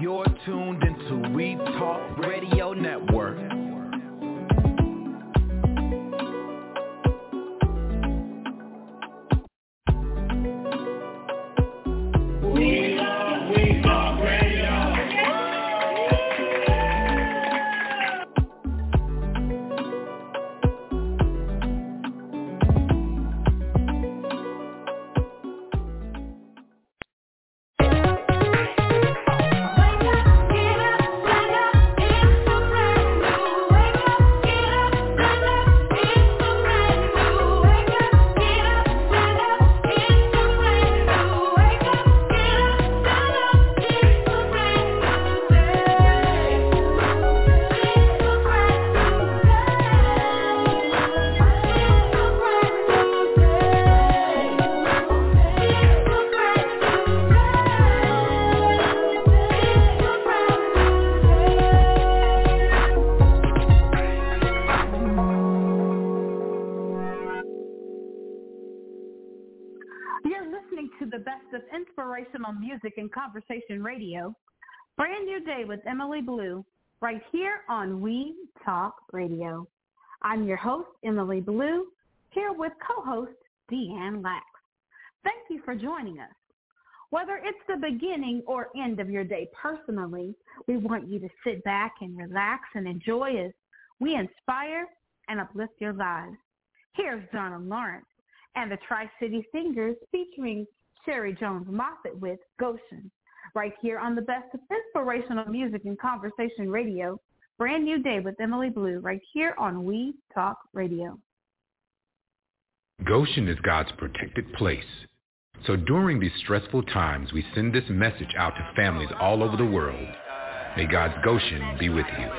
You're tuned into We Talk Radio Network. Music and Conversation Radio. Brand new day with Emily Blue, right here on We Talk Radio. I'm your host, Emily Blue, here with co-host Deanne Lax. Thank you for joining us. Whether it's the beginning or end of your day personally, we want you to sit back and relax and enjoy as we inspire and uplift your lives. Here's Donna Lawrence and the Tri-City Singers featuring Sherry Jones Moffett with Goshen, right here on the best of inspirational music and conversation radio. Brand new day with Emily Blue, right here on We Talk Radio. Goshen is God's protected place. So during these stressful times, we send this message out to families all over the world. May God's Goshen be with you.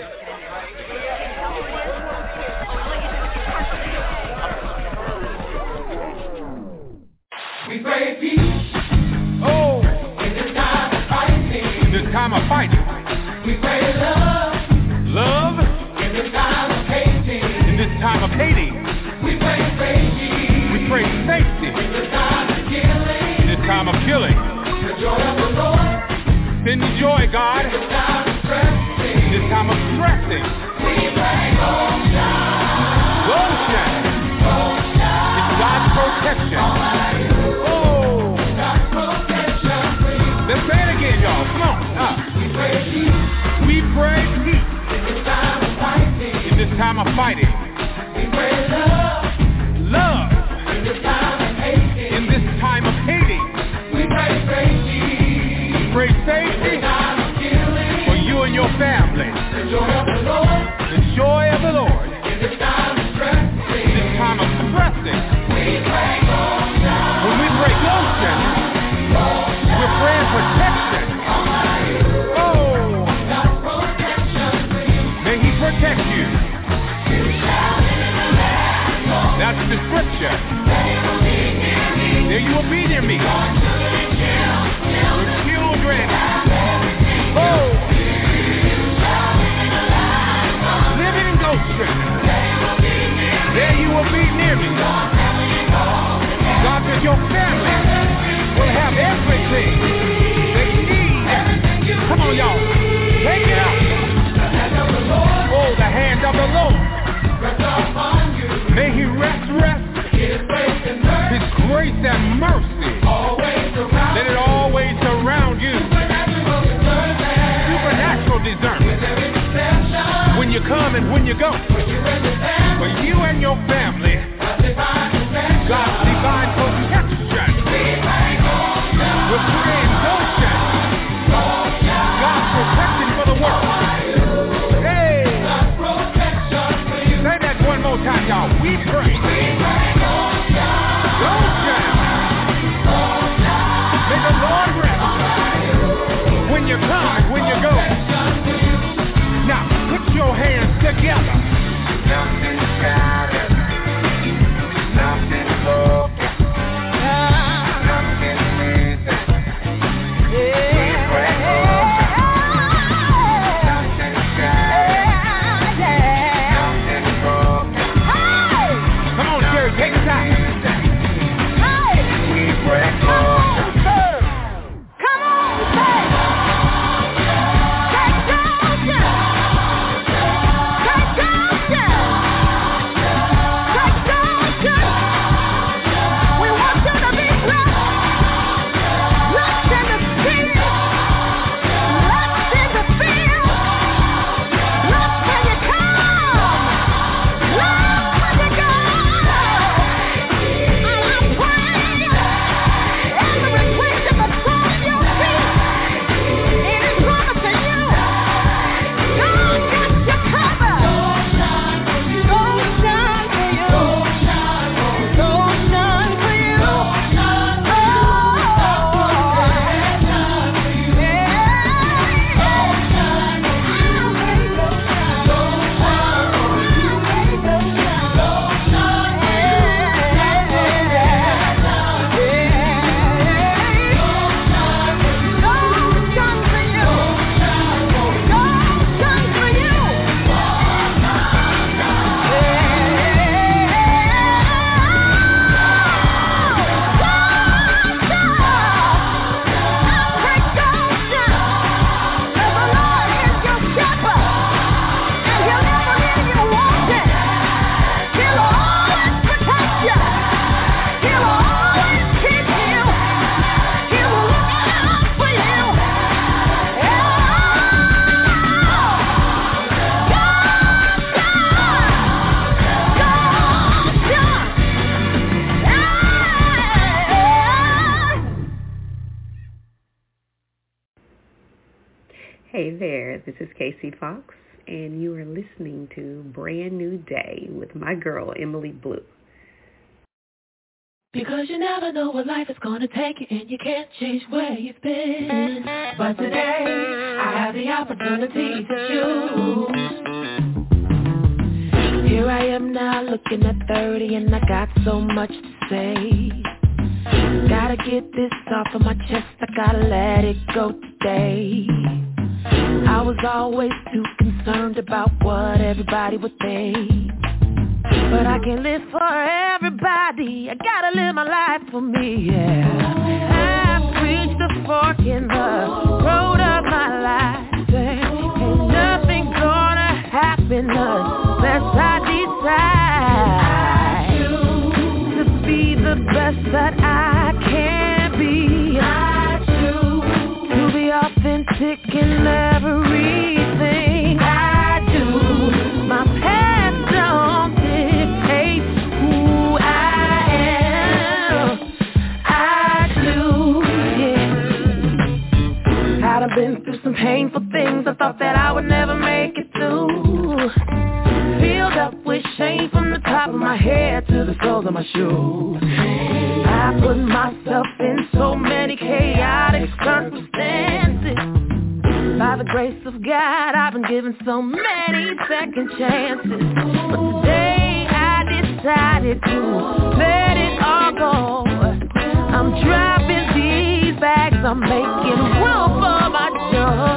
We pray peace. Oh, in this time of fighting. In this time of fighting. We pray love. Love. In this time of hating. In this time of hating. We pray safety. We pray safety. In this time of killing. In this time of killing. The joy of the Lord. Send the joy, God. In this time of stressing. In this time of stressing. We pray Goshen. Goshen. Goshen. It's God's protection. Let's say it again, y'all. Come on. We pray peace. We pray peace. In this time of fighting. In this time of fighting. We pray love. Love. In this time of hating. In this time of hating. We pray safety. We pray safety. In this time of killing. For you and your family. The joy of the Lord. The joy of the Lord. In this time of stressing. In this time of stressing. We pray Goshen. When we pray Goshen. We're praying protection. Oh, may He protect you. That's the scripture. There you will be near me. Your children. Oh, living in Goshen. There you will be near me. God, with your family will have everything they need. Come on, y'all. Take it up. Oh, the hand of the Lord. May He rest. His grace and mercy. Let it always surround you. Supernatural discernment. When you come and when you go. For you and your family. God's divine protection. We're praying Goshen. God's protection for the world. Hey! Say that one more time, y'all. We pray. Goshen. May the Lord rest. When you come and when you go. Now, put your hands together. Hey there, this is Casey Fox, and you are listening to Brand New Day with my girl, Emily Blue. Because you never know what life is gonna take you, and you can't change where you've been. But today, I have the opportunity to choose. Here I am now looking at 30, and I got so much to say. Gotta get this off of my chest, I gotta let it go today. I was always too concerned about what everybody would think. But I can't live for everybody, I gotta live my life for me, yeah. I've reached the fork in the road of my life. Ain't nothing gonna happen unless I decide to be the best that I can be. I choose to be authentic in everything I do. My past don't dictate who I am. I do, yeah. I've been through some painful things I thought that I would never make it through. Filled up with shame from the top of my head to the soles of my shoes. I put myself in so many chaotic circumstances. By the grace of God, I've been given so many second chances. But today I decided to let it all go. I'm dropping these bags, I'm making room for my joy.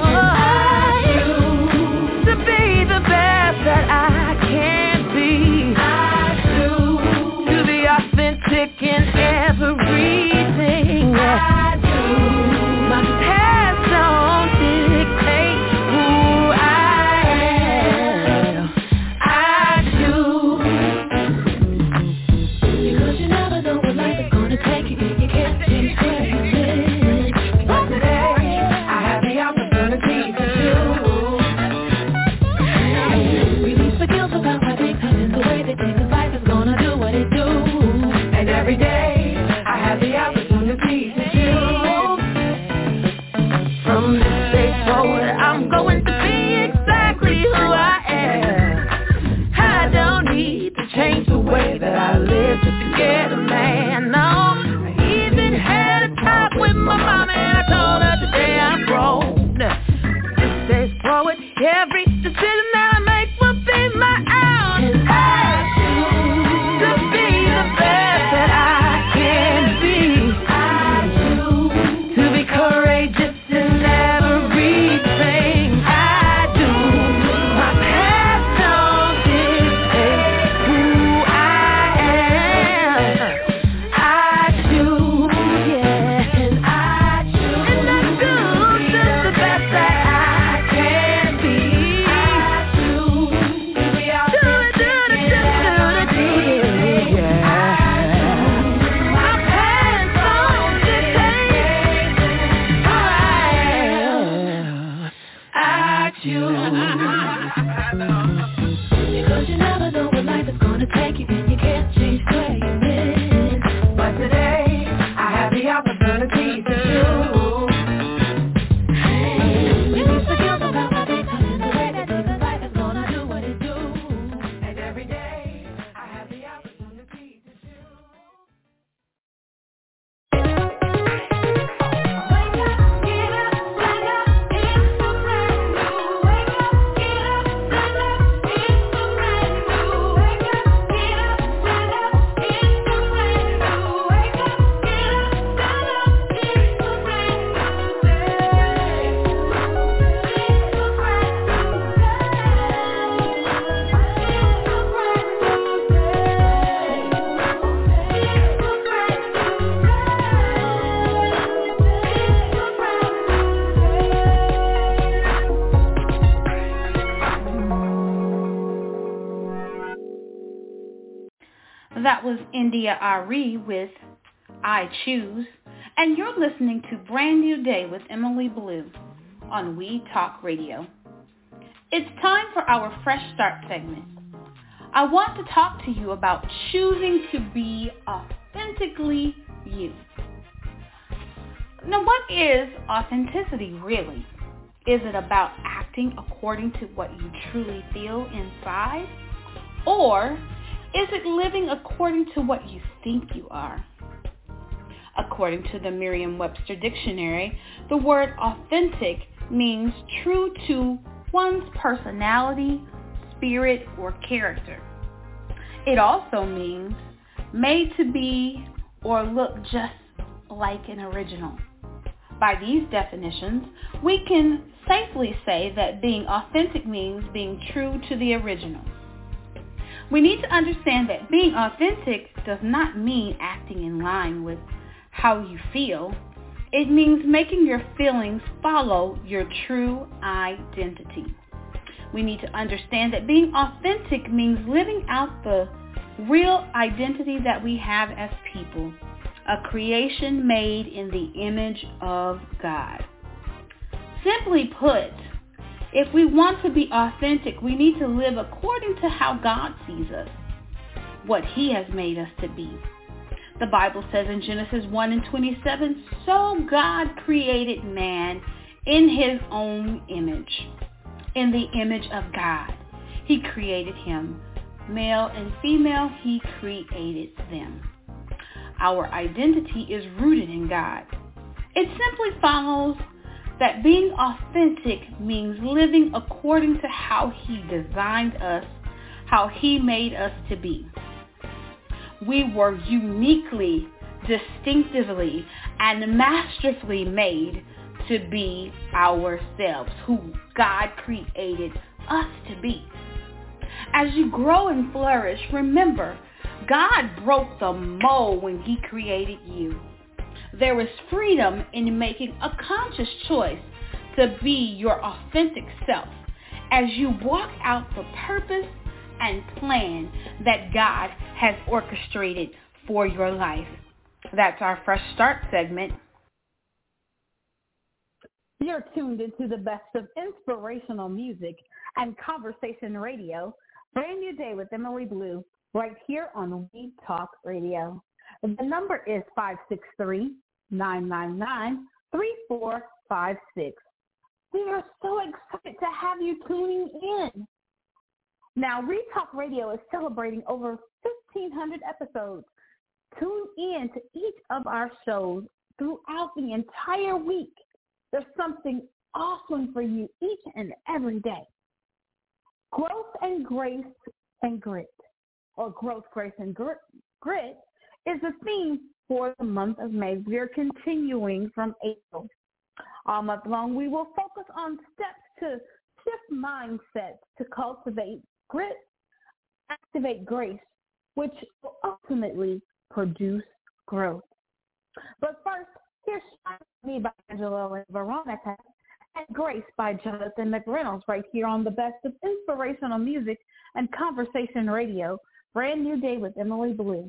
To be the best that I can be. I choose to be authentic in everything I do. My past don't dictate who I am. I choose. Because you never know what life is gonna take you, and you can't change where you've been. But today, I have the opportunity to choose. Release the guilt about why things happen the way they did, 'cause life is gonna do what it do. And every day, I have the opportunity to choose. From this day forward, I'm going to be exactly who I am. I don't need to change the way that I live just to get a man, no. I even had a talk with my mama and I told her today I'm grown. This day forward, every decision that I make will be my own. And I choose to be the best that I can be. I choose to be courageous in everything I do. My past don't dictate who I am. I choose, yeah, and I choose, and I choose just the best that I can be. I choose to be authentic, yeah. My past don't dictate who I am. I choose. Because you never know what life is gonna take you, and you can't change where you've been. But today, I have the opportunity to choose. Release the guilt about my things happen the way they do, 'cause life is gonna do what it do. And every day, I have the opportunity to choose. Wake up, get up, stand up, it's a brand new. Wake up, get up, stand up, it's a brand new. Wake up, get up, stand up, it's a brand new. Wake up, get up, stand up, it's a brand new day. It's a brand new That was India Ari with I Choose, and you're listening to Brand New Day with Emily Blue on We Talk Radio. It's time for our Fresh Start segment. I want to talk to you about choosing to be authentically you. Now, what is authenticity really? Is it about acting according to what you truly feel inside? Or is it living according to what you think you are? According to the Merriam-Webster Dictionary, the word authentic means true to one's personality, spirit, or character. It also means made to be or look just like an original. By these definitions, we can safely say that being authentic means being true to the original. We need to understand that being authentic does not mean acting in line with how you feel. It means making your feelings follow your true identity. We need to understand that being authentic means living out the real identity that we have as people, a creation made in the image of God. Simply put, if we want to be authentic, we need to live according to how God sees us, what he has made us to be. The Bible says in Genesis 1:27, so God created man in his own image. In the image of God, he created him. Male and female, he created them. Our identity is rooted in God. It simply follows that being authentic means living according to how he designed us, how he made us to be. We were uniquely, distinctively, and masterfully made to be ourselves, who God created us to be. As you grow and flourish, remember, God broke the mold when he created you. There is freedom in making a conscious choice to be your authentic self as you walk out the purpose and plan that God has orchestrated for your life. That's our Fresh Start segment. You're tuned into the best of inspirational music and conversation radio. Brand New Day with Emily Blue, right here on We Talk Radio. The number is 563-999-3456. We are so excited to have you tuning in. Now, Retalk Radio is celebrating over 1,500 episodes. Tune in to each of our shows throughout the entire week. There's something awesome for you each and every day. Growth and Grace and Grit, or Growth, Grace, and Grit is the theme for the month of May. We are continuing from April. All month long, we will focus on steps to shift mindsets to cultivate grit, activate grace, which will ultimately produce growth. But first, here's Shine Me by Angelo and Veronica and Grace by Jonathan McReynolds right here on the best of inspirational music and conversation radio. Brand New Day with Emily Blue.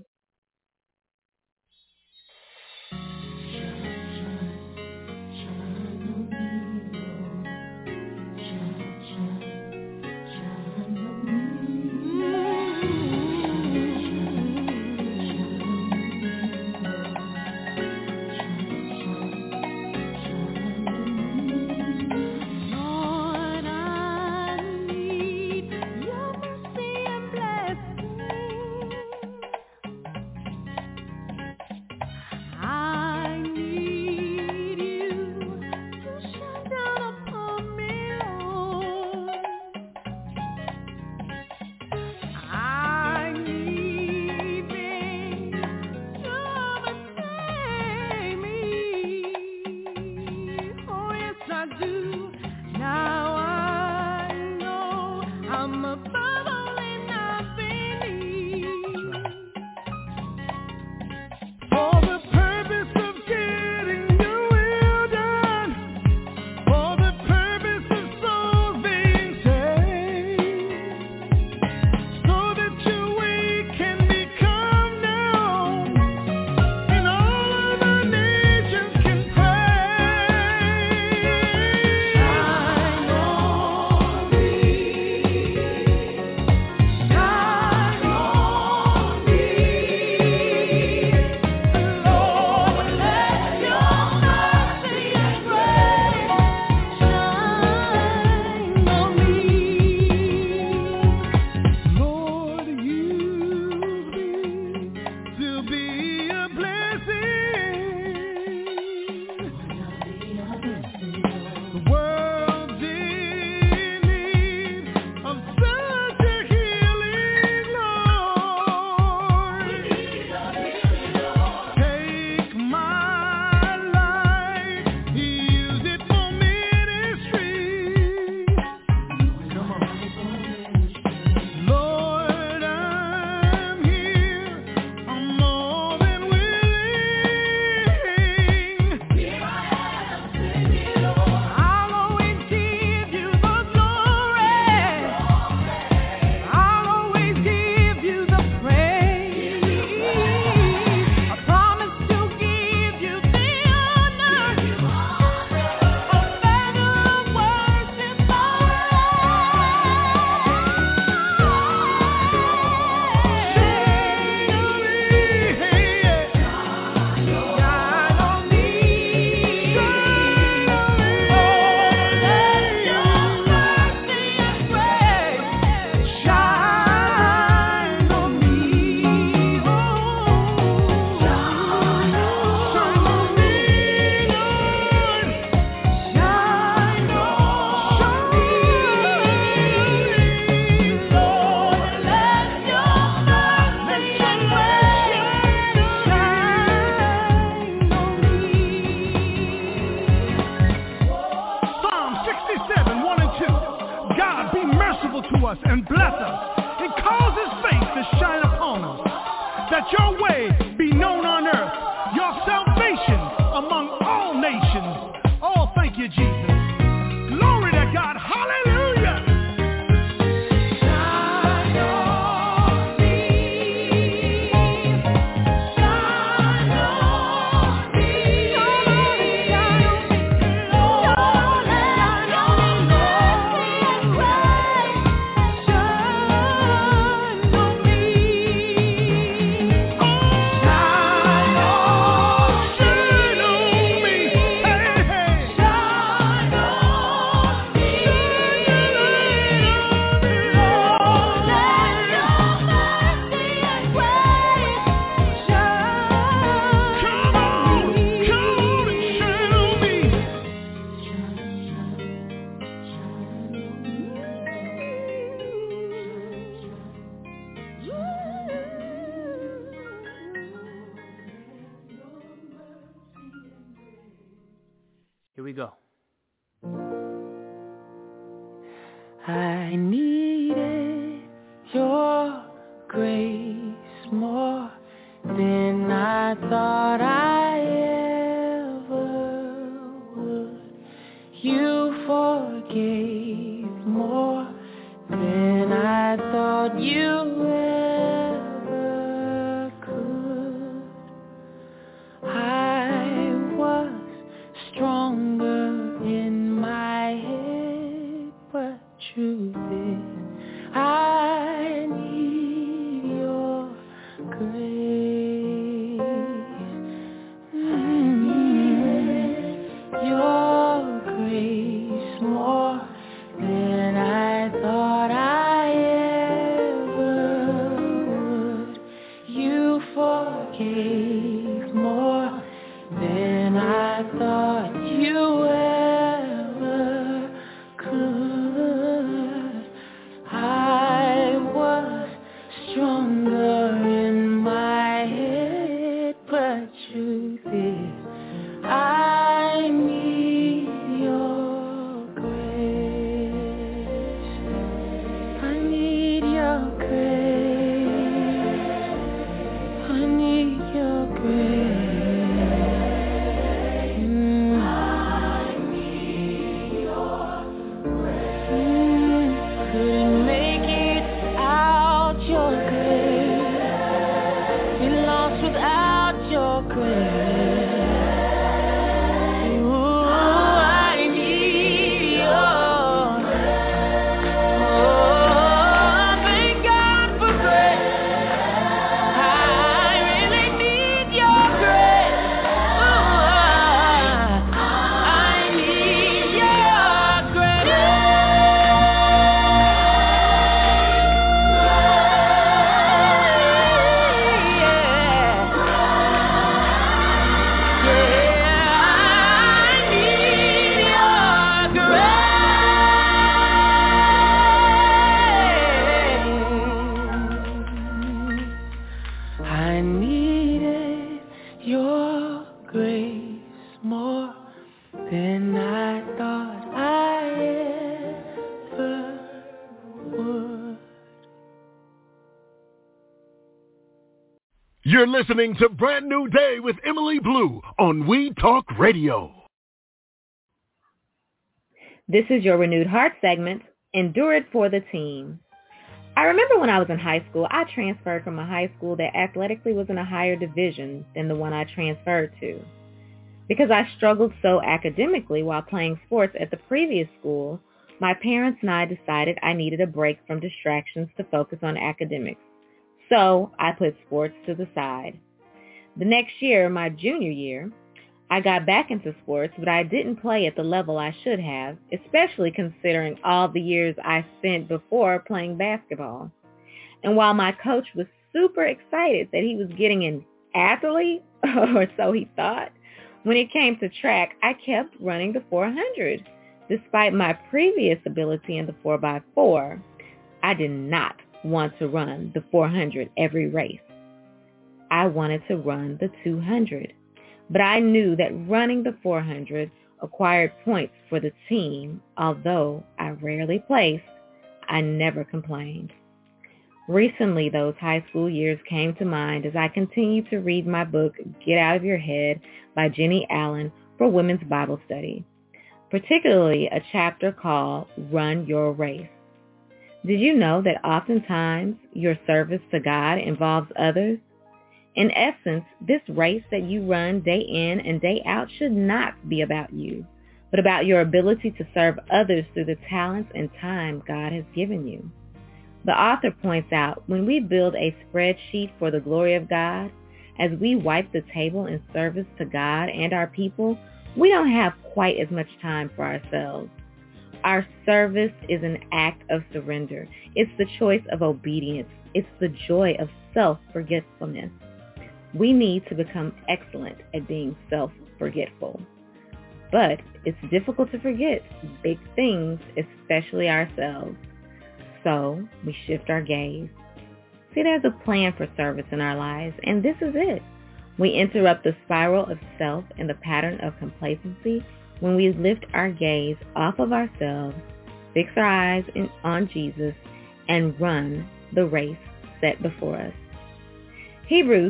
us and bless us and cause his face to shine upon us, that your way be known on earth, your salvation among all nations. Oh, thank you, Jesus. Glory to God. Hallelujah. Here we go. I needed your grace more than I thought I ever would. You forgave more than I thought you ever could. I was stronger in my head, but truth is I need your grace. Your grace more than I thought I ever would. You forgave more than I thought you ever could. I was stronger in my head, but truth is I need your grace. I need your grace. I need your grace. Couldn't make it out your grace. Been lost without your grace. Ooh, I need your grace. Oh, thank God for grace. I really need your grace. Ooh, I need your grace. I needed your grace more than I thought I ever would. You're listening to Brand New Day with Emily Blue on We Talk Radio. This is your Renewed Heart segment, Endure It for the Team. I remember when I was in high school, I transferred from a high school that athletically was in a higher division than the one I transferred to. Because I struggled so academically while playing sports at the previous school, my parents and I decided I needed a break from distractions to focus on academics. So I put sports to the side. The next year, my junior year, I got back into sports, but I didn't play at the level I should have, especially considering all the years I spent before playing basketball. And while my coach was super excited that he was getting an athlete, or so he thought, when it came to track, I kept running the 400. Despite my previous ability in the 4x4, I did not want to run the 400 every race. I wanted to run the 200. But I knew that running the 400 acquired points for the team. Although I rarely placed, I never complained. Recently, those high school years came to mind as I continued to read my book, Get Out of Your Head by Jenny Allen for Women's Bible Study, particularly a chapter called Run Your Race. Did you know that oftentimes your service to God involves others? In essence, this race that you run day in and day out should not be about you, but about your ability to serve others through the talents and time God has given you. The author points out, when we build a spreadsheet for the glory of God, as we wipe the table in service to God and our people, we don't have quite as much time for ourselves. Our service is an act of surrender. It's the choice of obedience. It's the joy of self-forgetfulness. We need to become excellent at being self-forgetful. But it's difficult to forget big things, especially ourselves. So we shift our gaze. See, there's a plan for service in our lives, and this is it. We interrupt the spiral of self and the pattern of complacency when we lift our gaze off of ourselves, fix our eyes on Jesus, and run the race set before us. Hebrews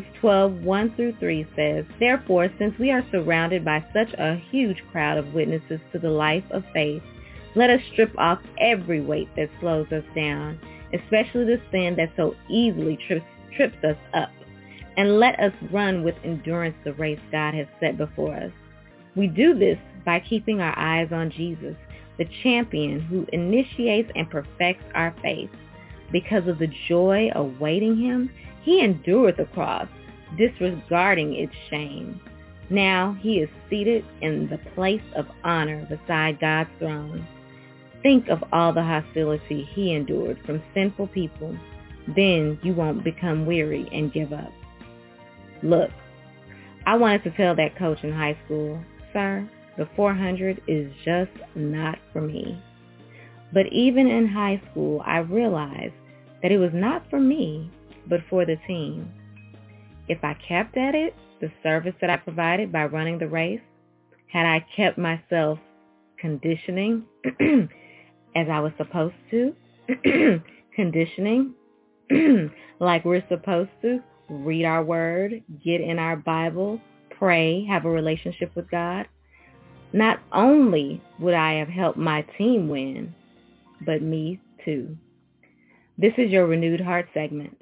12:1-3 says, "Therefore, since we are surrounded by such a huge crowd of witnesses to the life of faith, let us strip off every weight that slows us down, especially the sin that so easily trips us up, and let us run with endurance the race God has set before us." We do this by keeping our eyes on Jesus, the champion who initiates and perfects our faith. Because of the joy awaiting him, he endured the cross, disregarding its shame. Now he is seated in the place of honor beside God's throne. Think of all the hostility he endured from sinful people. Then you won't become weary and give up. Look, I wanted to tell that coach in high school, "Sir, the 400 is just not for me." But even in high school, I realized that it was not for me, but for the team. If I kept at it, the service that I provided by running the race, had I kept myself conditioning as I was supposed to, conditioning like we're supposed to, read our word, get in our Bible, pray, have a relationship with God, not only would I have helped my team win, but me too. This is your Renewed Heart segment.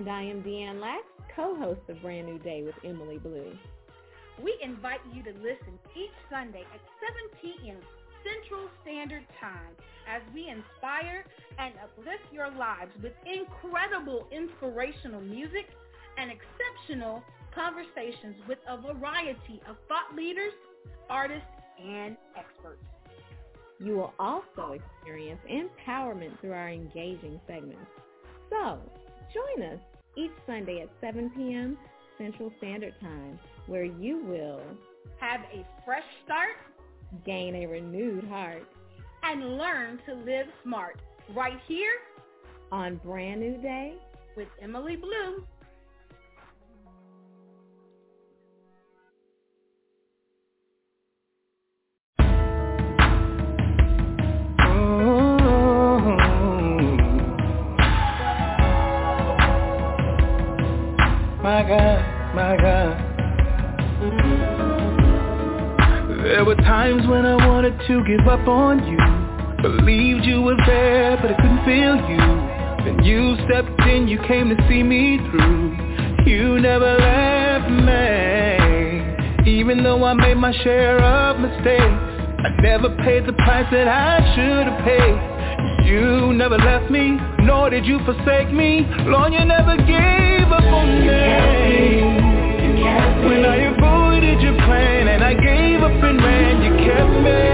And I am Deanne Lax, co-host of Brand New Day with Emily Blue. We invite you to listen each Sunday at 7 p.m. Central Standard Time as we inspire and uplift your lives with incredible inspirational music and exceptional conversations with a variety of thought leaders, artists, and experts. You will also experience empowerment through our engaging segments. So, join us each Sunday at 7 p.m. Central Standard Time, where you will have a fresh start, gain a renewed heart, and learn to live smart right here on Brand New Day with Emily Blue. My God, my God. There were times when I wanted to give up on you. Believed you were there, but I couldn't feel you. Then you stepped in, you came to see me through. You never left me. Even though I made my share of mistakes, I never paid the price that I should have paid. You never left me, nor did you forsake me. Lord, you never gave up on me. When I avoided your plan and I gave up and ran, you kept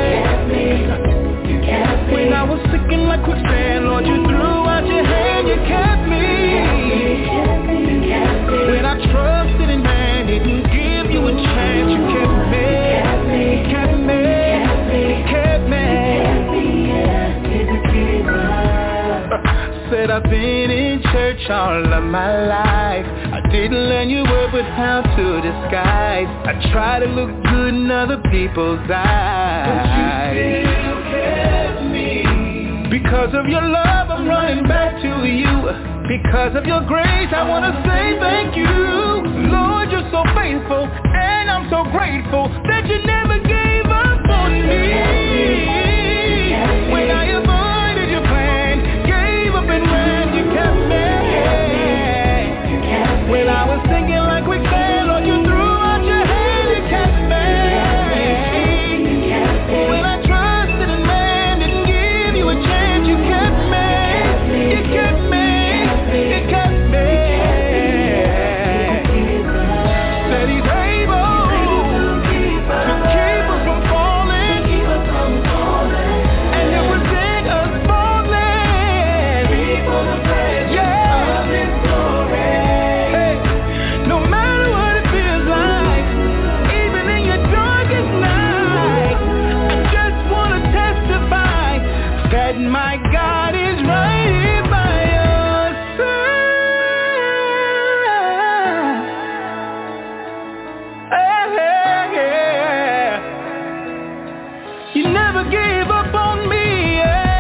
me. When I was sinking like quicksand, Lord, you threw out your hand, you kept me. When I trusted in man, didn't give you a chance, you kept me. Kept me. Kept me. Said I've been in church all of my life. I didn't learn your word but how to disguise. I try to look good in other people's eyes, but you still kept me. Because of your love I'm running back to you. Because of your grace I want to say thank you. Lord, you're so faithful and I'm so grateful that you never gave up on me. When I avoided your plan, gave up and ran, you kept me. When I was thinking like quicksand, Lord, you threw out your hand, you kept me. When I trusted in man, didn't give you a chance, you kept me. You kept me. You kept me. Said he's able to keep us from falling and to protect us falling before the presence of his glory. Hey, no matter what it feels like, even in your darkest night, I just want to testify that my God is right here by your side. Hey, yeah. You never gave up on me.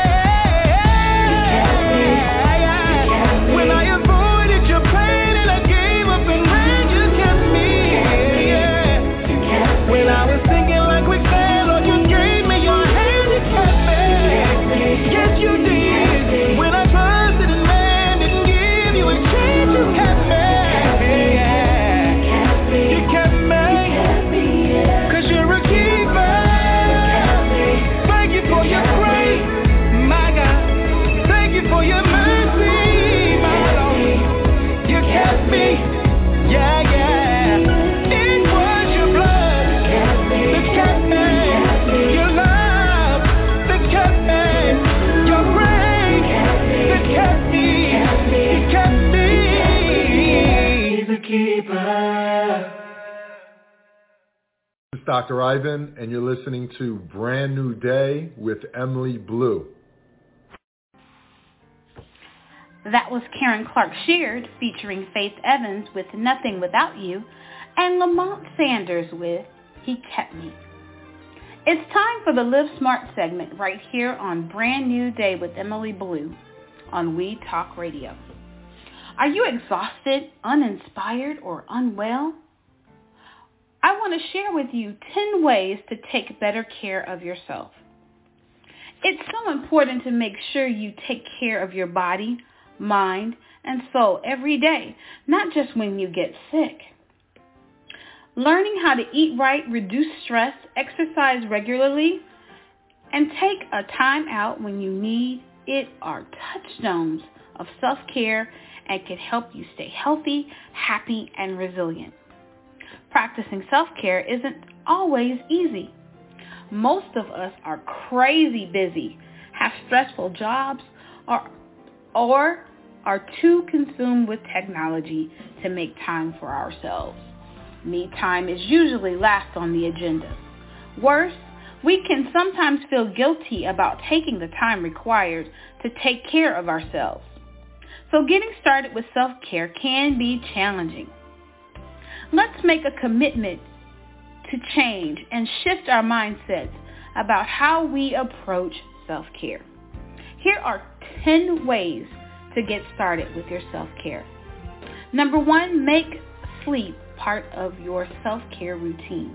Yeah. When I avoided your plan and I gave up and ran, you kept me. Yeah. When I was thinking like quicksand, Lord, you gave me your hand, you kept me. Yes, you did. When I trusted in man, didn't give you a chance, you kept me. Yeah. You kept me. 'Cause you're a keeper. Thank you for your grace, my God. Thank you for your mercy, my Lord. You kept me, yeah, yeah. It was your blood that kept me, your love that kept me, your grace that kept me. You kept me. He's a keeper. This is Dr. Ivan, and you're listening to Brand New Day with Emily Blue. That was Karen Clark Sheard featuring Faith Evans with Nothing Without You and Lamont Sanders with He Kept Me. It's time for the Live Smart segment right here on Brand New Day with Emily Blue on We Talk Radio. Are you exhausted, uninspired, or unwell? I want to share with you 10 ways to take better care of yourself. It's so important to make sure you take care of your body, mind, and soul every day, not just when you get sick. Learning how to eat right, reduce stress, exercise regularly, and take a time out when you need it are touchstones of self-care and can help you stay healthy, happy, and resilient. Practicing self-care isn't always easy. Most of us are crazy busy, have stressful jobs, or are too consumed with technology to make time for ourselves. Me time is usually last on the agenda. Worse, we can sometimes feel guilty about taking the time required to take care of ourselves. So getting started with self-care can be challenging. Let's make a commitment to change and shift our mindsets about how we approach self-care. Here are 10 ways to get started with your self-care. Number 1, make sleep part of your self-care routine.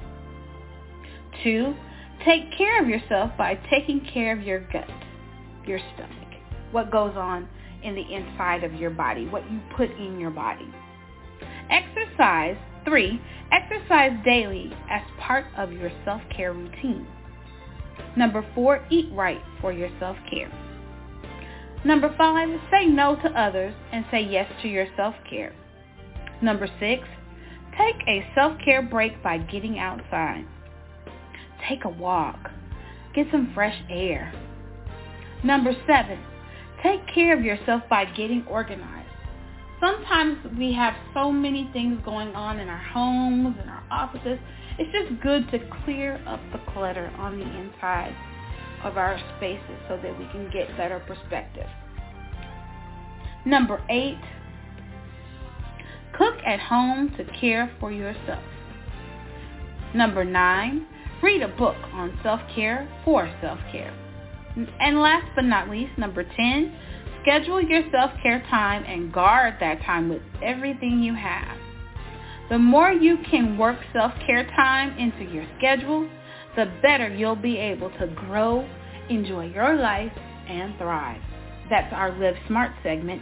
2, take care of yourself by taking care of your gut, your stomach, what goes on in the inside of your body, what you put in your body. Exercise. 3, exercise daily as part of your self-care routine. Number 4, eat right for your self-care. Number 5, say no to others and say yes to your self-care. Number 6, take a self-care break by getting outside. Take a walk. Get some fresh air. Number 7, take care of yourself by getting organized. Sometimes we have so many things going on in our homes and our offices. It's just good to clear up the clutter on the inside of our spaces so that we can get better perspective. Number 8, cook at home to care for yourself. Number 9, read a book on self-care for self-care. And last but not least, number 10, schedule your self-care time and guard that time with everything you have. The more you can work self-care time into your schedule, the better you'll be able to grow, enjoy your life, and thrive. That's our Live Smart segment.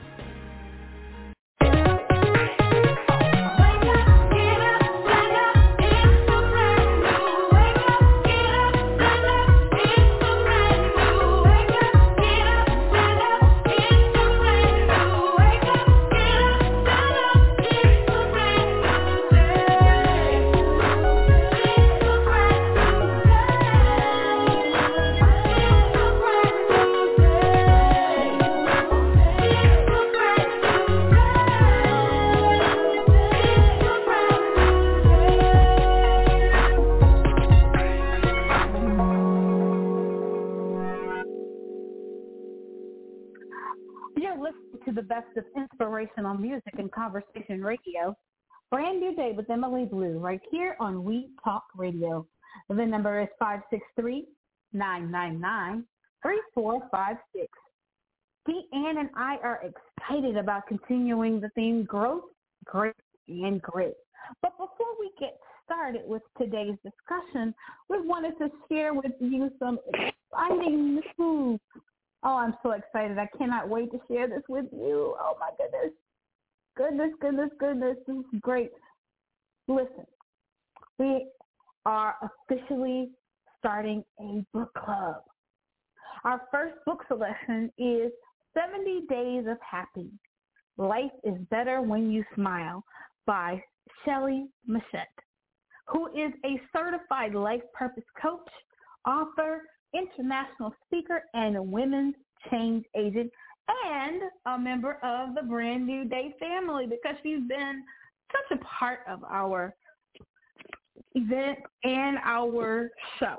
The best of inspirational music and conversation radio. Brand New Day with Emily Blue right here on We Talk Radio. The number is 563-999-3456. Deanne and I are excited about continuing the theme growth, grace, and grit. But before we get started with today's discussion, we wanted to share with you some exciting news. Oh, I'm so excited. I cannot wait to share this with you. Oh, my goodness. Goodness. This is great. Listen, we are officially starting a book club. Our first book selection is 70 Days of Happy. Life is Better When You Smile by Shelley Machette, who is a certified life purpose coach, author, international speaker, and a women's change agent, and a member of the Brand New Day family because she's been such a part of our event and our show.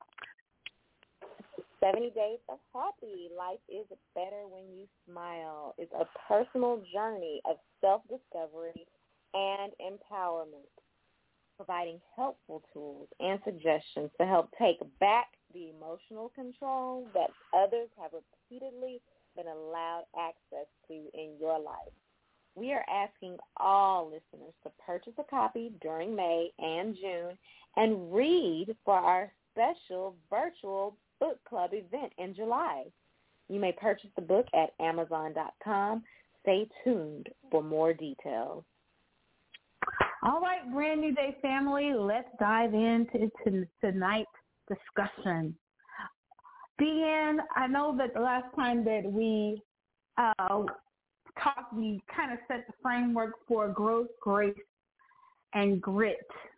70 Days of Happy. Life is better when you smile. It's a personal journey of self-discovery and empowerment, providing helpful tools and suggestions to help take back the emotional control that others have repeatedly been allowed access to in your life. We are asking all listeners to purchase a copy during May and June and read for our special virtual book club event in July. You may purchase the book at Amazon.com, Stay tuned for more details. All right, Brand New Day family, let's dive into tonight's discussion. Deanne, I know that the last time that we talked, we kind of set the framework for growth, grace, and grit.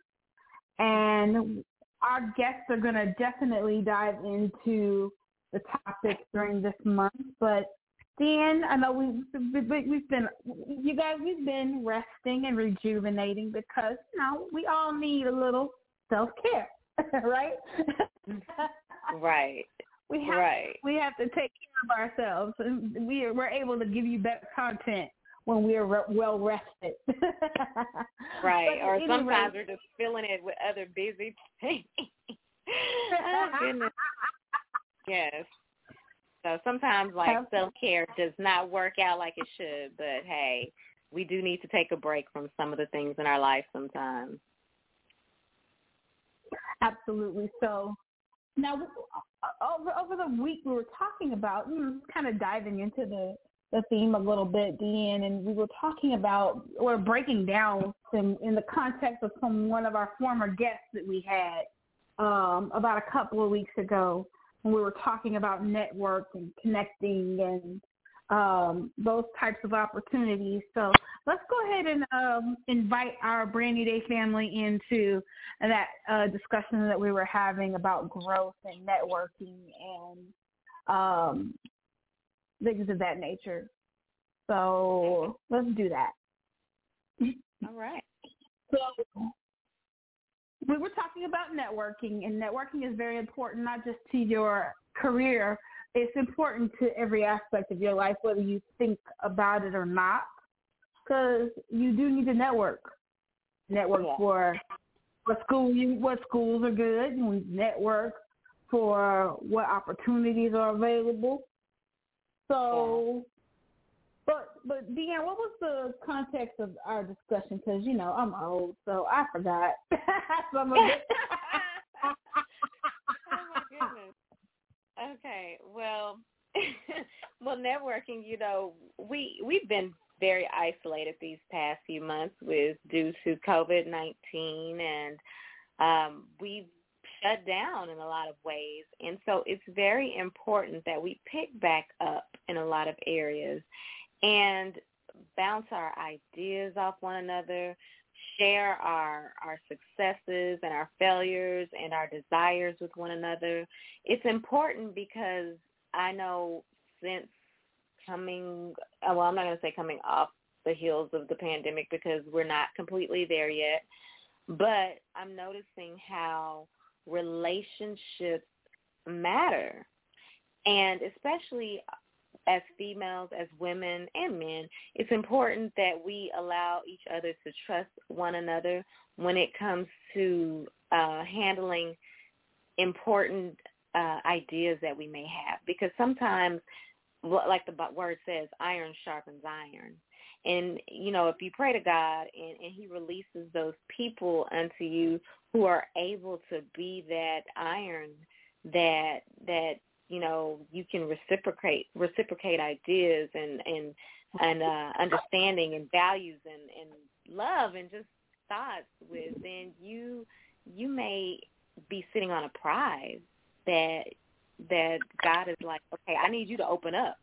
And our guests are going to definitely dive into the topic during this month. But Deanne, I know we've been resting and rejuvenating because, you know, we all need a little self-care, right? Right. We have to take care of ourselves, and we're able to give you better content when we're well rested. Right. Or sometimes we're just filling it with other busy things. Oh, goodness. Yes. So sometimes, self-care does not work out like it should, but, hey, we do need to take a break from some of the things in our life sometimes. Absolutely. So now, over the week, we were talking about, kind of diving into the theme a little bit, Deanne, and we were talking about, or breaking down in the context of one of our former guests that we had about a couple of weeks ago, when we were talking about network and connecting and those types of opportunities. So let's go ahead and invite our Brand New Day family into that discussion that we were having about growth and networking and things of that nature. So let's do that. All right. So we were talking about networking, and networking is very important, not just to your career. It's important to every aspect of your life, whether you think about it or not, because you do need to network. Network for what schools are good, and network for what opportunities are available. So, but Deanne, what was the context of our discussion? Because, you know, I'm old, so I forgot some of it. Oh, my goodness. Okay, well, networking, you know, we've been very isolated these past few months due to COVID-19, and we've shut down in a lot of ways. And so it's very important that we pick back up in a lot of areas and bounce our ideas off one another, share our successes and our failures and our desires with one another. It's important because I know since I'm not going to say coming off the heels of the pandemic because we're not completely there yet, but I'm noticing how relationships matter. And especially as females, as women and men, it's important that we allow each other to trust one another when it comes to handling important ideas that we may have. Because sometimes, like the word says, iron sharpens iron. And, you know, if you pray to God and he releases those people unto you who are able to be that iron that you know, you can reciprocate ideas and understanding and values and love and just thoughts with, then you may be sitting on a prize that God is like, okay, I need you to open up,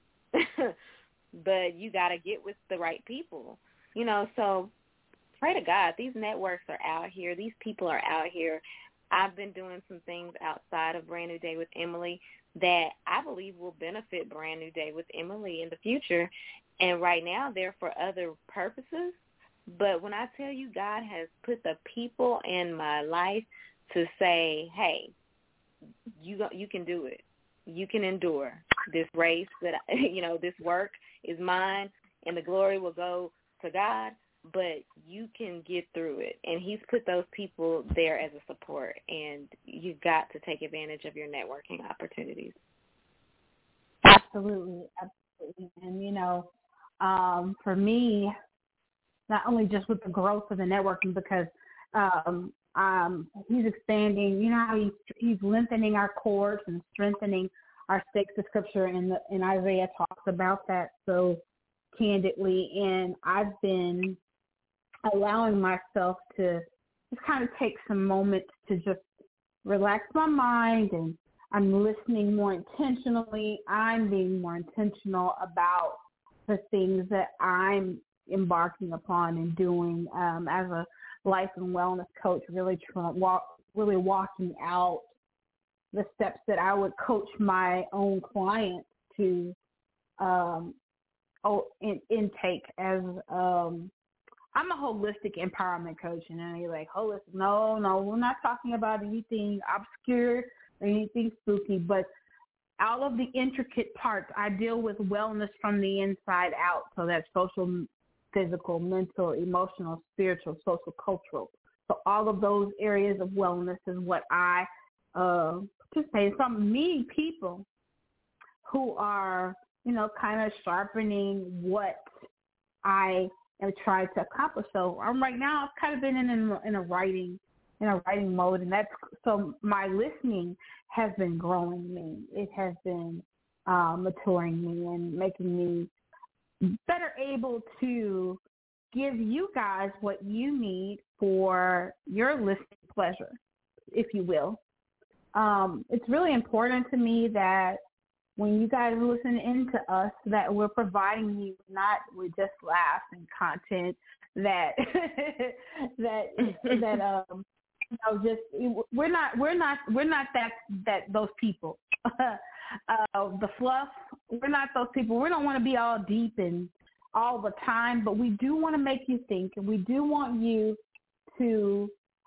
but you got to get with the right people, you know. So pray to God. These networks are out here. These people are out here. I've been doing some things outside of Brand New Day with Emily that I believe will benefit Brand New Day with Emily in the future. And right now they're for other purposes. But when I tell you God has put the people in my life to say, hey, you can do it. You can endure this race that, you know, this work is mine and the glory will go to God, but you can get through it. And he's put those people there as a support, and you've got to take advantage of your networking opportunities. Absolutely. And, you know, for me, not only just with the growth of the networking, because he's expanding, you know, how he's lengthening our cords and strengthening our stakes. The scripture in Isaiah talks about that. So candidly, and I've been allowing myself to just kind of take some moments to just relax my mind, and I'm listening more intentionally. I'm being more intentional about the things that I'm embarking upon and doing as a life and wellness coach, really walking out the steps that I would coach my own clients to intake as I'm a holistic empowerment coach, and then you're like, holistic? No, we're not talking about anything obscure or anything spooky, but out of the intricate parts, I deal with wellness from the inside out. So that's social, physical, mental, emotional, spiritual, social, cultural. So all of those areas of wellness is what I participate in. So I'm meeting people who are, kind of sharpening what I am trying to accomplish. So right now I've kind of been in a writing mode, and that's so my listening has been growing me. It has been maturing me and making me better able to give you guys what you need for your listening pleasure, if you will. It's really important to me that when you guys listen into us, that we're providing you not with just laughs and content that we're not those people. The fluff, we're not those people. We don't want to be all deep and all the time, but we do want to make you think, and we do want you to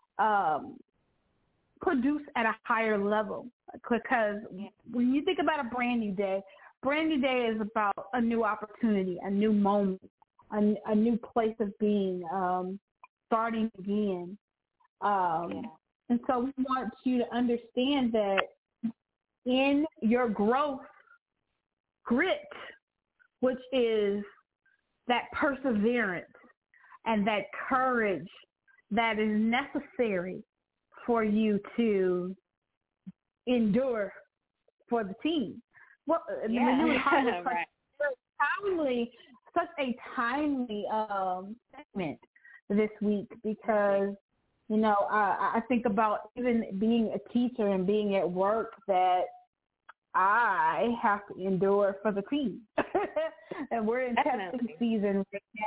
produce at a higher level. Because when you think about a brand new day is about a new opportunity, a new moment, a new place of being, starting again. And so we want you to understand that in your growth, grit, which is that perseverance and that courage that is necessary for you to endure for the team. Well, Right. Such a timely segment this week, because I think about even being a teacher and being at work that I have to endure for the team. And we're in testing season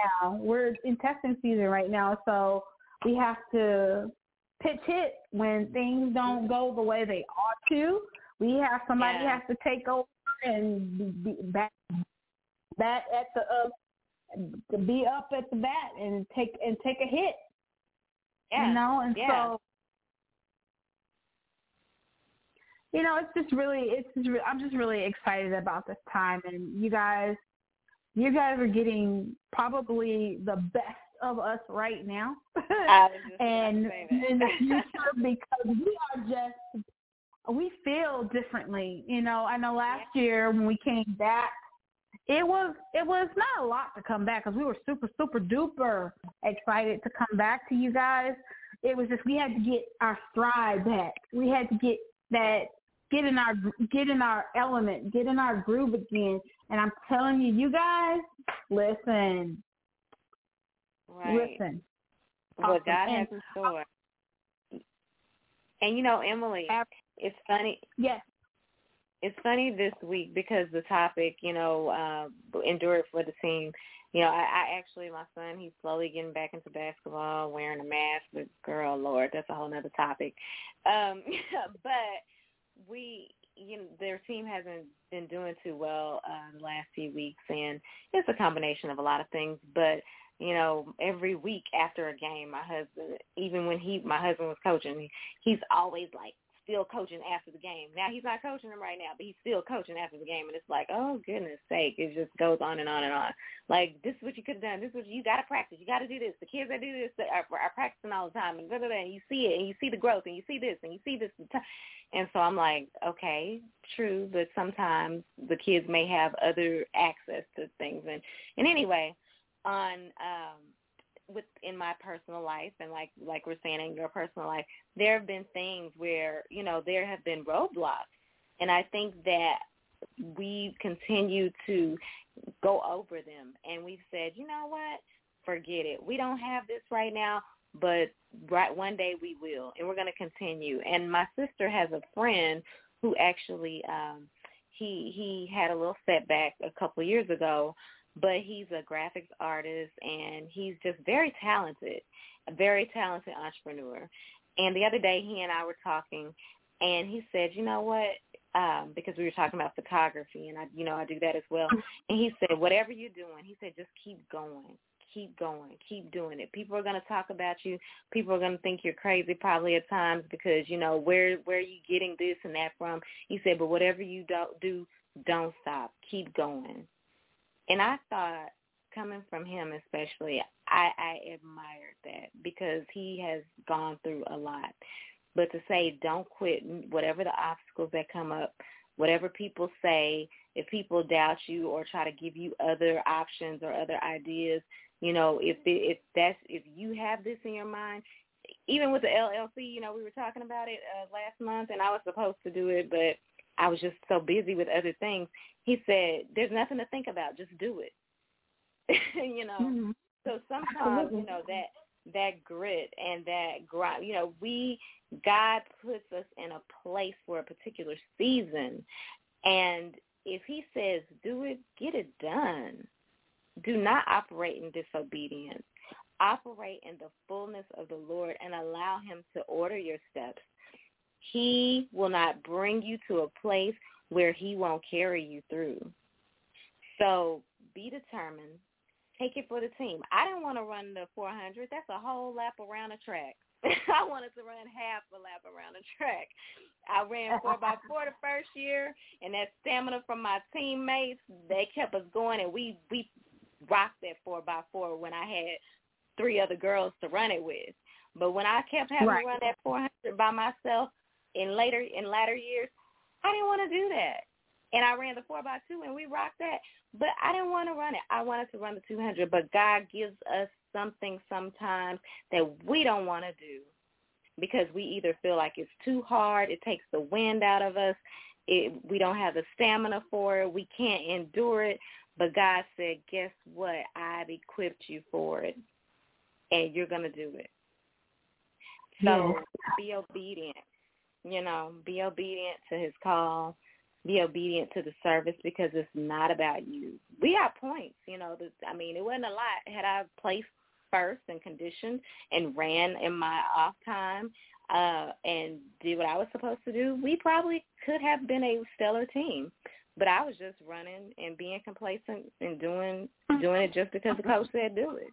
right now. So we have to pitch hit when things don't go the way they ought to. We have somebody has to take over and be back at to be up at the bat and take a hit. So I'm just really excited about this time, and you guys are getting probably the best of us right now. And in the future, because we feel differently. I know last year when we came back, it was not a lot to come back because we were super, super duper excited to come back to you guys. It was just, we had to get our stride back. We had to get in our element, get in our groove again. And I'm telling you, you guys, listen. Right. Listen. What God has in store. And Emily, it's funny. Yes. It's funny this week because the topic, endure it for the team. I actually, my son, he's slowly getting back into basketball, wearing a mask. But girl, Lord, that's a whole nother topic. But their team hasn't been doing too well the last few weeks, and it's a combination of a lot of things. But every week after a game, my husband, even when my husband was coaching, he's always like still coaching after the game. Now he's not coaching them right now, but he's still coaching after the game, and it's like, oh goodness sake, it just goes on and on and on. Like, this is what you could have done. This is what you got to practice. You got to do this. The kids that do this are practicing all the time, and blah, blah, blah, and you see it, and you see the growth, and you see this, and you see this. And so I'm like, okay, true, but sometimes the kids may have other access to things. And anyway, in my personal life, and like we're saying in your personal life, there have been things where, there have been roadblocks. And I think that we continue to go over them, and we've said, you know what, forget it. We don't have this right now, but one day we will, and we're going to continue. And my sister has a friend who actually he had a little setback a couple of years ago, but he's a graphics artist, and he's just very talented entrepreneur. And the other day he and I were talking, and he said, you know what, because we were talking about photography, and I do that as well. And he said, whatever you're doing, he said, just keep going, keep doing it. People are going to talk about you. People are going to think you're crazy probably at times because, where are you getting this and that from? He said, but whatever you do, don't stop. Keep going. And I thought, coming from him especially, I admired that because he has gone through a lot. But to say don't quit, whatever the obstacles that come up, whatever people say, if people doubt you or try to give you other options or other ideas, if you have this in your mind, even with the LLC, we were talking about it last month, and I was supposed to do it, but I was just so busy with other things. He said, there's nothing to think about, just do it. Mm-hmm. So sometimes, that grit and that grind, God puts us in a place for a particular season, and if he says do it, get it done. Do not operate in disobedience. Operate in the fullness of the Lord and allow him to order your steps. He will not bring you to a place where he won't carry you through. So be determined. Take it for the team. I didn't want to run the 400. That's a whole lap around the track. I wanted to run half a lap around the track. I ran 4x4 the first year, and that stamina from my teammates, they kept us going, and we rocked that 4x4 when I had 3 other girls to run it with. But when I kept having to run that 400 by myself in latter years, I didn't want to do that. And I ran the 4x2, and we rocked that. But I didn't want to run it. I wanted to run the 200. But God gives us something sometimes that we don't want to do because we either feel like it's too hard, it takes the wind out of us, we don't have the stamina for it, we can't endure it. But God said, guess what? I've equipped you for it, and you're going to do it. So be obedient, be obedient to his call. Be obedient to the service because it's not about you. We got points, it wasn't a lot. Had I placed first and conditioned and ran in my off time and did what I was supposed to do, we probably could have been a stellar team. But I was just running and being complacent and doing it just because the coach said do it,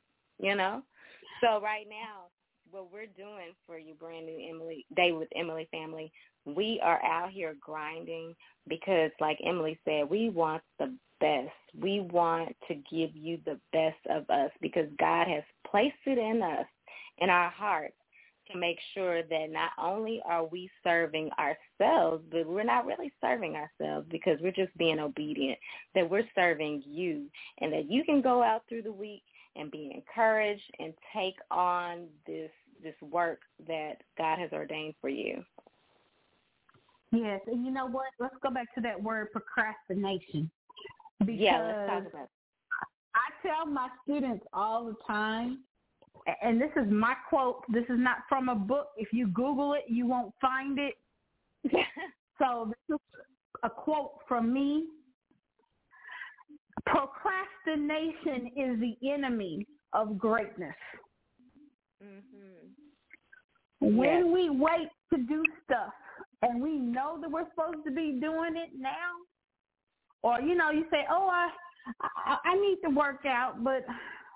So right now, what we're doing for you, Brand New Emily, Day with Emily family, we are out here grinding because, like Emily said, we want the best. We want to give you the best of us because God has placed it in us, in our hearts, to make sure that not only are we serving ourselves, but we're not really serving ourselves because we're just being obedient, that we're serving you, and that you can go out through the week and be encouraged and take on this work that God has ordained for you. Yes, and you know what? Let's go back to that word procrastination. Because let's talk about it. I tell my students all the time, and this is my quote, this is not from a book. If you Google it, you won't find it. So this is a quote from me. Procrastination is the enemy of greatness. Mm-hmm. When we wait to do stuff and we know that we're supposed to be doing it now, or, you say, oh, I need to work out, but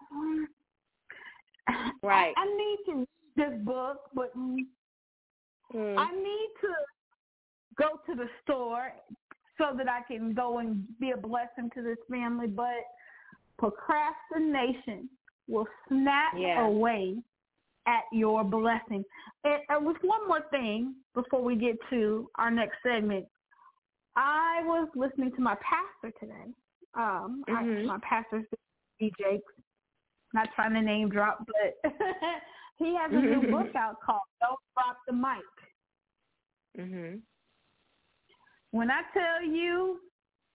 I need to read this book, but I need to go to the store so that I can go and be a blessing to this family. But procrastination will snap away at your blessing. And with one more thing before we get to our next segment, I was listening to my pastor today. My pastor's D. Jakes, not trying to name drop, but he has a new book out called Don't Drop the Mic. Mm-hmm. When I tell you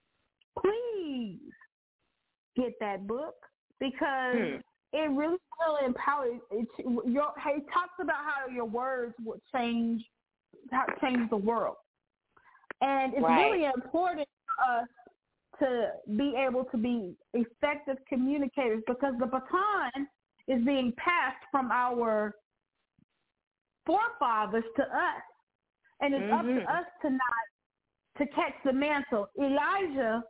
please get that book because it really empowers. It talks about how your words will change the world. And it's really important for us to be able to be effective communicators because the baton is being passed from our forefathers to us. And it's up to us to catch the mantle. Elijah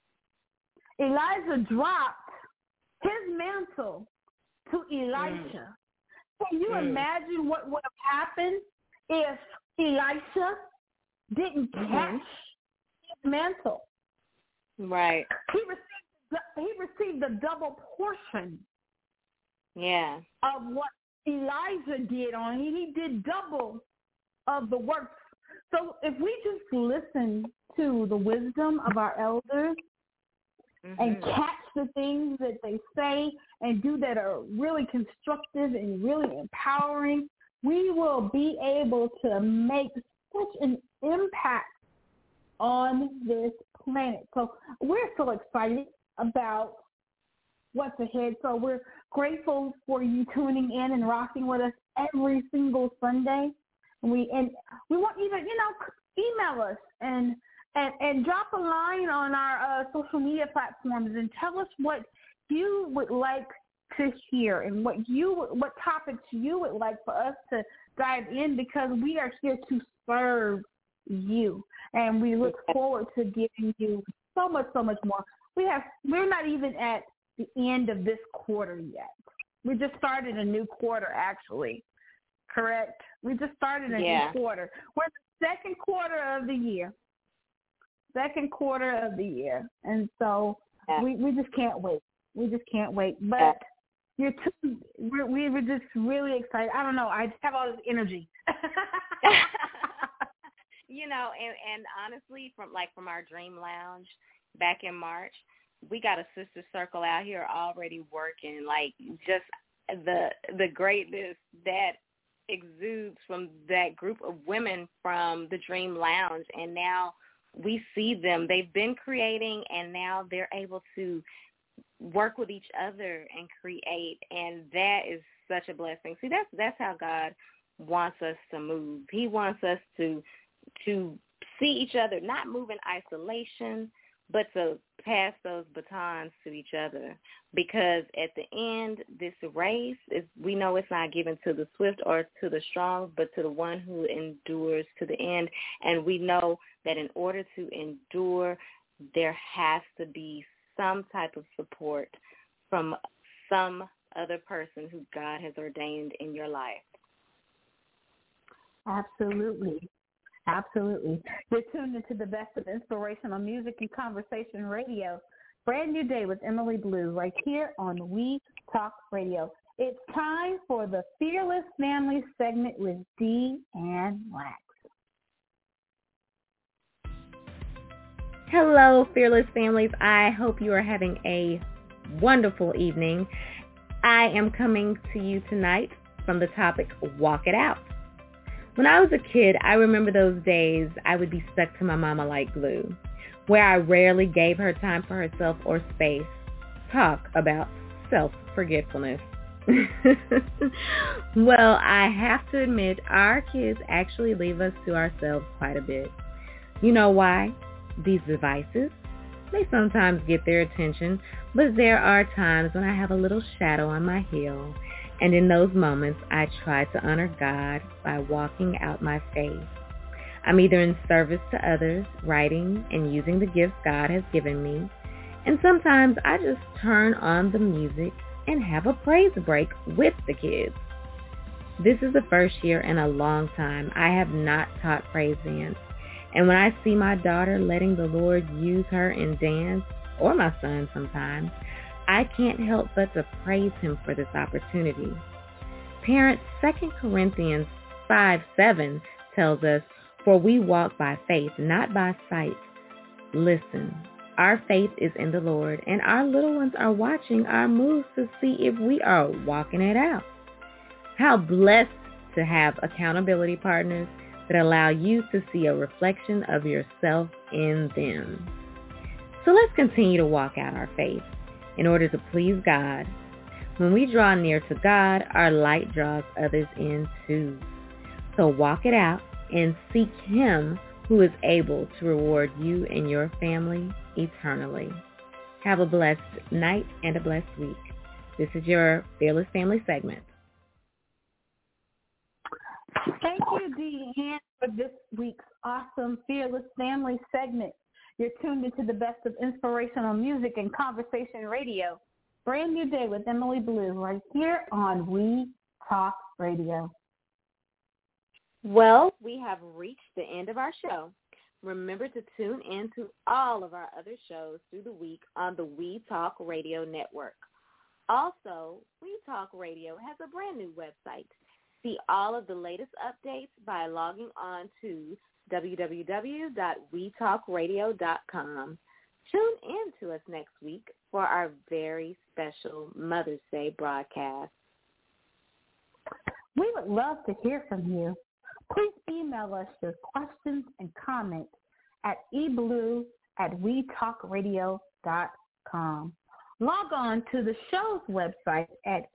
dropped his mantle to Elisha. Can you imagine what would have happened if Elisha didn't catch his mantle? Right. He received a double portion. Yeah. Of what Elijah did on him. He did double of the work. So if we just listen to the wisdom of our elders and catch the things that they say and do that are really constructive and really empowering, we will be able to make such an impact on this planet. So we're so excited about what's ahead. So we're grateful for you tuning in and rocking with us every single Sunday. And we want you to, email us and drop a line on our social media platforms and tell us what you would like to hear and what topics you would like for us to dive in, because we are here to serve you, and we look forward to giving you so much more. We're not even at the end of this quarter yet. We just started a new quarter, actually. Correct? We just started a new quarter. We're the second quarter of the year. And so we just can't wait. But we're just really excited. I don't know. I just have all this energy. And honestly, from our Dream Lounge back in March, we got a sister circle out here already working. Like, just the greatness that exudes from that group of women from the Dream Lounge. And now we see them. They've been creating, and now they're able to work with each other and create. And that is such a blessing. See, that's how God wants us to move. He wants us to see each other, not move in isolation, but to pass those batons to each other. Because at the end, this race, we know it's not given to the swift or to the strong, but to the one who endures to the end. And we know that in order to endure, there has to be some type of support from some other person who God has ordained in your life. Absolutely. You're tuned into the best of inspirational music and conversation radio. Brand New Day with Emily Blue right here on We Talk Radio. It's time for the Fearless Family segment with Dee and Wax. Hello, Fearless Families. I hope you are having a wonderful evening. I am coming to you tonight from the topic, Walk It Out. When I was a kid, I remember those days I would be stuck to my mama like glue, where I rarely gave her time for herself or space. Talk about self-forgetfulness. Well, I have to admit, our kids actually leave us to ourselves quite a bit. You know why? These devices, they sometimes get their attention, but there are times when I have a little shadow on my heel. And in those moments, I try to honor God by walking out my faith. I'm either in service to others, writing and using the gifts God has given me, and sometimes I just turn on the music and have a praise break with the kids. This is the first year in a long time I have not taught praise dance, and when I see my daughter letting the Lord use her in dance, or my son sometimes, I can't help but to praise him for this opportunity. Parents, 2 Corinthians 5:7 tells us, "For we walk by faith, not by sight." Listen, our faith is in the Lord, and our little ones are watching our moves to see if we are walking it out. How blessed to have accountability partners that allow you to see a reflection of yourself in them. So let's continue to walk out our faith in order to please God. When we draw near to God, our light draws others in too. So walk it out and seek Him who is able to reward you and your family eternally. Have a blessed night and a blessed week. This is your Fearless Family segment. Thank you, Deanne, for this week's awesome Fearless Family segment. You're tuned into the best of inspirational music and conversation radio. Brand New Day with Emily Blue right here on We Talk Radio. Well, we have reached the end of our show. Remember to tune in to all of our other shows through the week on the We Talk Radio network. Also, We Talk Radio has a brand new website. See all of the latest updates by logging on to www.wetalkradio.com. Tune in to us next week for our very special Mother's Day broadcast. We would love to hear from you. Please email us your questions and comments at eblue@wetalkradio.com. Log on to the show's website at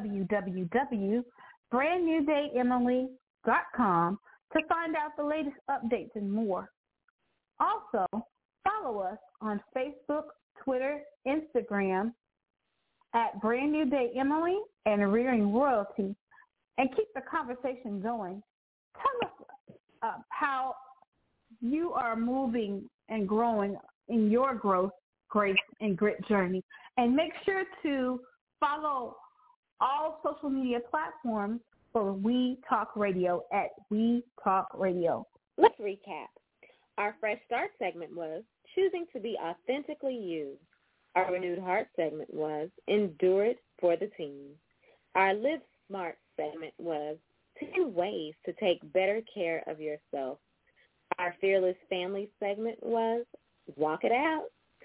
www.brandnewdayemily.com to find out the latest updates and more. Also, follow us on Facebook, Twitter, Instagram at Brand New Day Emily and Rearing Royalty, and keep the conversation going. Tell us how you are moving and growing in your growth, grace, and grit journey. And make sure to follow all social media platforms for We Talk Radio at We Talk Radio. Let's recap. Our Fresh Start segment was Choosing to be Authentically You. Our Renewed Heart segment was Endure It for the Team. Our Live Smart segment was 10 ways to take better care of yourself. Our Fearless Family segment was Walk It Out.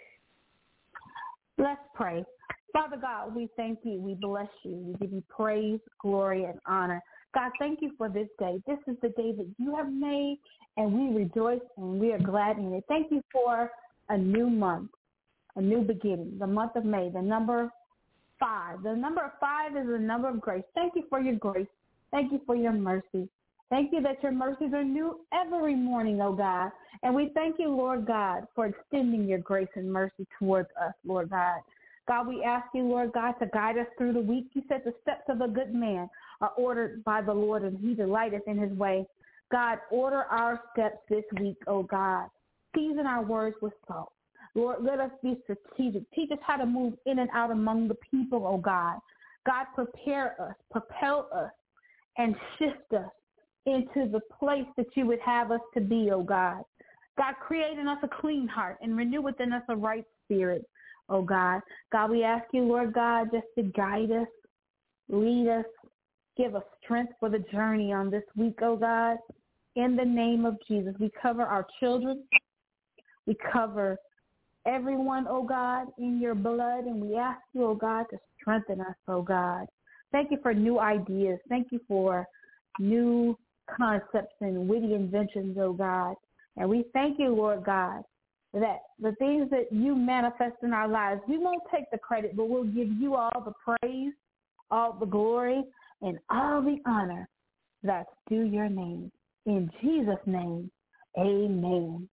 Let's pray. Father God, we thank you. We bless you. We give you praise, glory, and honor. God, thank you for this day. This is the day that you have made, and we rejoice and we are glad in it. Thank you for a new month, a new beginning, the month of May, the number 5. The number 5 is the number of grace. Thank you for your grace. Thank you for your mercy. Thank you that your mercies are new every morning, oh God. And we thank you, Lord God, for extending your grace and mercy towards us, Lord God. God, we ask you, Lord God, to guide us through the week. You said the steps of a good man are ordered by the Lord, and he delighteth in his way. God, order our steps this week, oh God. Season our words with salt. Lord, let us be strategic. Teach us how to move in and out among the people, oh God. God, prepare us, propel us, and shift us into the place that you would have us to be, oh God. God, create in us a clean heart and renew within us a right spirit, oh God. God, we ask you, Lord God, just to guide us, lead us, give us strength for the journey on this week, oh God. In the name of Jesus, we cover our children. We cover everyone, oh God, in your blood, and we ask you, oh God, to strengthen us, oh God. Thank you for new ideas. Thank you for new concepts and witty inventions, oh God. And we thank you, Lord God, that the things that you manifest in our lives, we won't take the credit, but we'll give you all the praise, all the glory, and all the honor that's due your name. In Jesus' name, amen.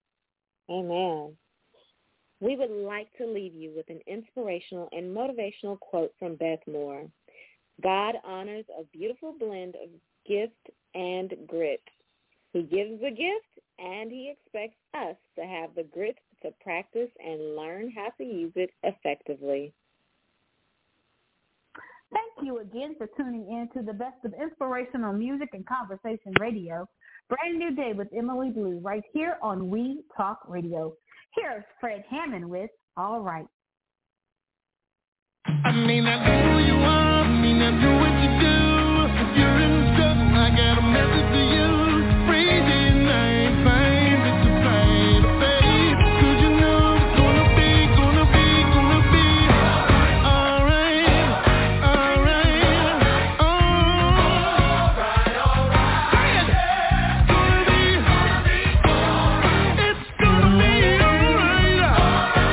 Amen. We would like to leave you with an inspirational and motivational quote from Beth Moore. God honors a beautiful blend of gift and grit. He gives the gift, and he expects us to have the grit to practice and learn how to use it effectively. Thank you again for tuning in to the best of inspirational music and conversation radio. Brand New Day with Emily Blue right here on We Talk Radio. Here's Fred Hammond with All Right. I may not know who you are, I may not know what you do. If you're in trouble, I got a message to you. Crazy night, fine, it's a fight, babe. 'Cause you know it's gonna be all right, all right, all right. It's gonna be all right.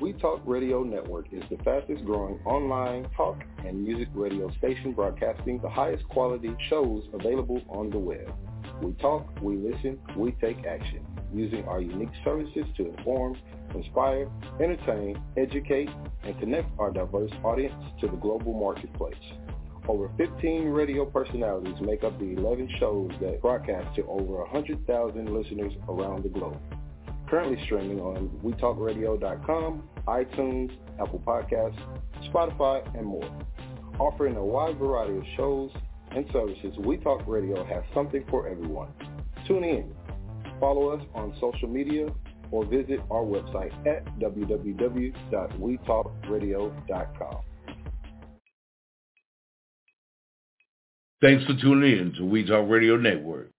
We Talk Radio Network is the fastest growing online talk and music radio station broadcasting the highest quality shows available on the web. We talk, we listen, we take action, using our unique services to inform, inspire, entertain, educate, and connect our diverse audience to the global marketplace. Over 15 radio personalities make up the 11 shows that broadcast to over 100,000 listeners around the globe. Currently streaming on WeTalkRadio.com, iTunes, Apple Podcasts, Spotify, and more. Offering a wide variety of shows and services, We Talk Radio has something for everyone. Tune in, follow us on social media, or visit our website at www.wetalkradio.com. Thanks for tuning in to We Talk Radio Network.